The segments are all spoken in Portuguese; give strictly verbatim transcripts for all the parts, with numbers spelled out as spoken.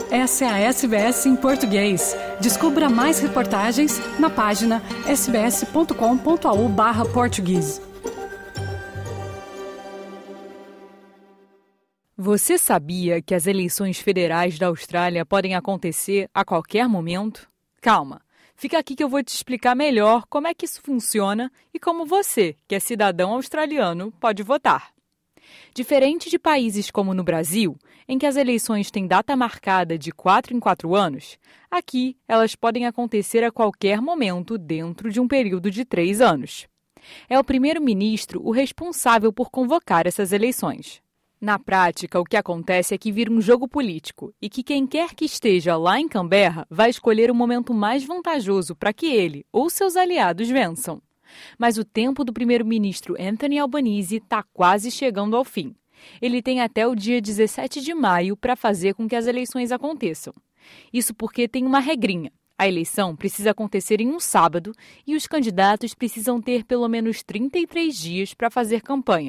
Essa é a S B S em português. Descubra mais reportagens na página sbs.com.au barra português. Você sabia que as eleições federais da Austrália podem acontecer a qualquer momento? Calma, fica aqui que eu vou te explicar melhor como é que isso funciona e como você, que é cidadão australiano, pode votar. Diferente de países como no Brasil, em que as eleições têm data marcada de quatro em quatro anos, aqui elas podem acontecer a qualquer momento dentro de um período de três anos. É o primeiro-ministro o responsável por convocar essas eleições. Na prática, o que acontece é que vira um jogo político e que quem quer que esteja lá em Canberra vai escolher o momento mais vantajoso para que ele ou seus aliados vençam. Mas o tempo do primeiro-ministro Anthony Albanese está quase chegando ao fim. Ele tem até o dia dezessete de maio para fazer com que as eleições aconteçam. Isso porque tem uma regrinha. A eleição precisa acontecer em um sábado e os candidatos precisam ter pelo menos trinta e três dias para fazer campanha.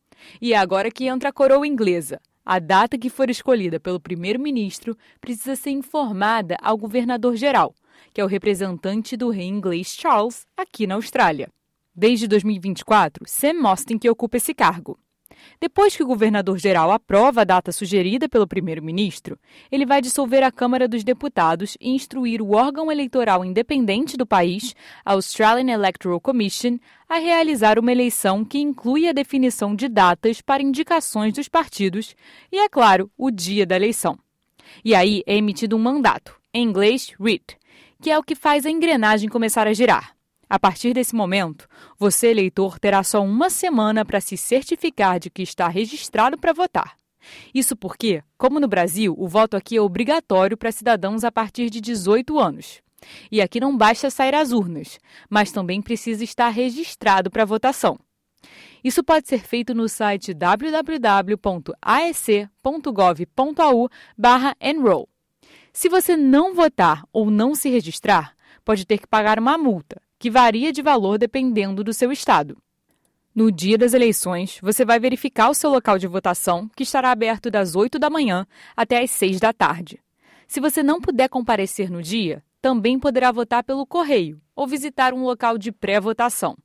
E é agora que entra a coroa inglesa. A data que for escolhida pelo primeiro-ministro precisa ser informada ao governador-geral, que é o representante do rei inglês Charles aqui na Austrália. Desde dois mil e vinte e quatro, Sam Mostyn que ocupa esse cargo. Depois que o governador-geral aprova a data sugerida pelo primeiro-ministro, ele vai dissolver a Câmara dos Deputados e instruir o órgão eleitoral independente do país, a Australian Electoral Commission, a realizar uma eleição que inclui a definição de datas para indicações dos partidos e, é claro, o dia da eleição. E aí é emitido um mandato, em inglês writ, que é o que faz a engrenagem começar a girar. A partir desse momento, você, eleitor, terá só uma semana para se certificar de que está registrado para votar. Isso porque, como no Brasil, o voto aqui é obrigatório para cidadãos a partir de dezoito anos. E aqui não basta sair às urnas, mas também precisa estar registrado para votação. Isso pode ser feito no site w w w ponto a e c ponto gov ponto a u barra enroll. Se você não votar ou não se registrar, pode ter que pagar uma multa, que varia de valor dependendo do seu estado. No dia das eleições, você vai verificar o seu local de votação, que estará aberto das oito da manhã até às seis da tarde. Se você não puder comparecer no dia, também poderá votar pelo correio ou visitar um local de pré-votação.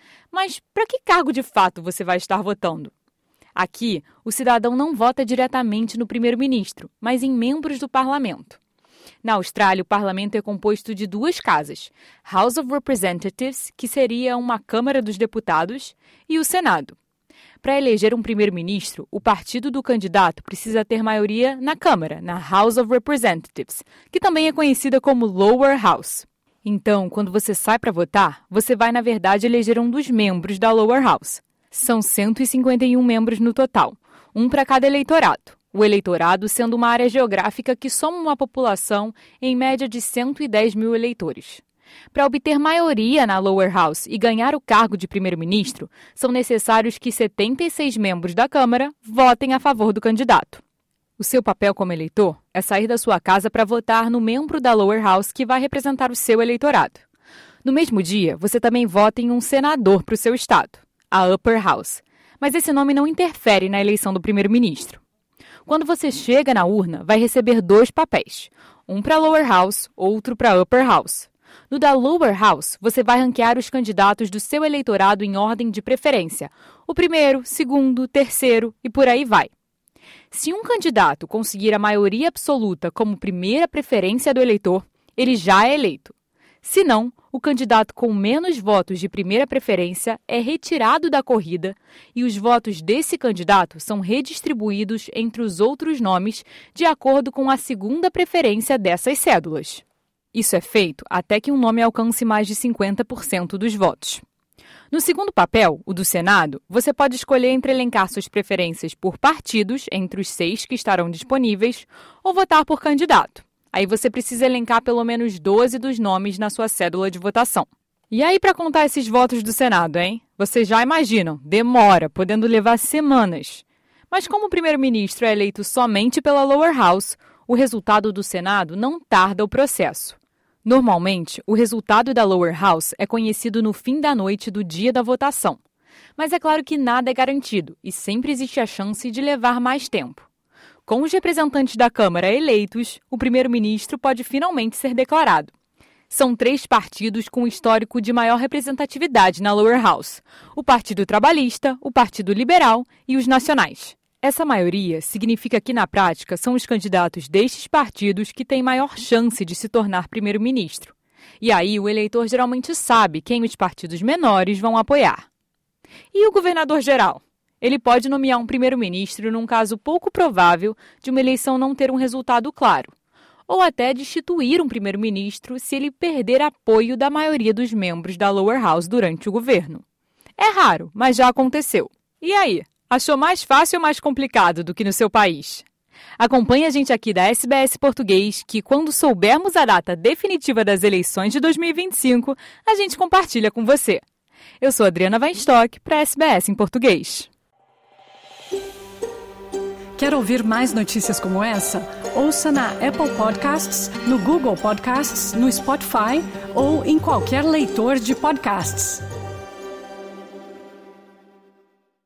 Mas para que cargo de fato você vai estar votando? Aqui, o cidadão não vota diretamente no primeiro-ministro, mas em membros do parlamento. Na Austrália, o parlamento é composto de duas casas, House of Representatives, que seria uma Câmara dos Deputados, e o Senado. Para eleger um primeiro-ministro, o partido do candidato precisa ter maioria na Câmara, na House of Representatives, que também é conhecida como Lower House. Então, quando você sai para votar, você vai, na verdade, eleger um dos membros da Lower House. São cento e cinquenta e um membros no total, um para cada eleitorado. O eleitorado sendo uma área geográfica que soma uma população em média de cento e dez mil eleitores. Para obter maioria na Lower House e ganhar o cargo de primeiro-ministro, são necessários que setenta e seis membros da Câmara votem a favor do candidato. O seu papel como eleitor é sair da sua casa para votar no membro da Lower House que vai representar o seu eleitorado. No mesmo dia, você também vota em um senador para o seu estado, a Upper House, mas esse nome não interfere na eleição do primeiro-ministro. Quando você chega na urna, vai receber dois papéis, um para a Lower House, outro para a Upper House. No da Lower House, você vai ranquear os candidatos do seu eleitorado em ordem de preferência, o primeiro, segundo, terceiro e por aí vai. Se um candidato conseguir a maioria absoluta como primeira preferência do eleitor, ele já é eleito. Se não, o candidato com menos votos de primeira preferência é retirado da corrida e os votos desse candidato são redistribuídos entre os outros nomes de acordo com a segunda preferência dessas cédulas. Isso é feito até que um nome alcance mais de cinquenta por cento dos votos. No segundo papel, o do Senado, você pode escolher entre elencar suas preferências por partidos, entre os seis que estarão disponíveis, ou votar por candidato. Aí você precisa elencar pelo menos doze dos nomes na sua cédula de votação. E aí para contar esses votos do Senado, hein? Vocês já imaginam, demora, podendo levar semanas. Mas como o primeiro-ministro é eleito somente pela Lower House, o resultado do Senado não tarda o processo. Normalmente, o resultado da Lower House é conhecido no fim da noite do dia da votação. Mas é claro que nada é garantido e sempre existe a chance de levar mais tempo. com os representantes da Câmara eleitos, o primeiro-ministro pode finalmente ser declarado. São três partidos com histórico de maior representatividade na Lower House: o Partido Trabalhista, o Partido Liberal e os Nacionais. Essa maioria significa que, na prática, são os candidatos destes partidos que têm maior chance de se tornar primeiro-ministro. E aí o eleitor geralmente sabe quem os partidos menores vão apoiar. E o governador-geral? Ele pode nomear um primeiro-ministro num caso pouco provável de uma eleição não ter um resultado claro, ou até destituir um primeiro-ministro se ele perder apoio da maioria dos membros da Lower House durante o governo. É raro, mas já aconteceu. E aí? Achou mais fácil ou mais complicado do que no seu país? Acompanhe a gente aqui da S B S Português, que quando soubermos a data definitiva das eleições de dois mil e vinte e cinco, a gente compartilha com você. Eu sou Adriana Weinstock, para a S B S em Português. Quer ouvir mais notícias como essa? Ouça na Apple Podcasts, no Google Podcasts, no Spotify ou em qualquer leitor de podcasts.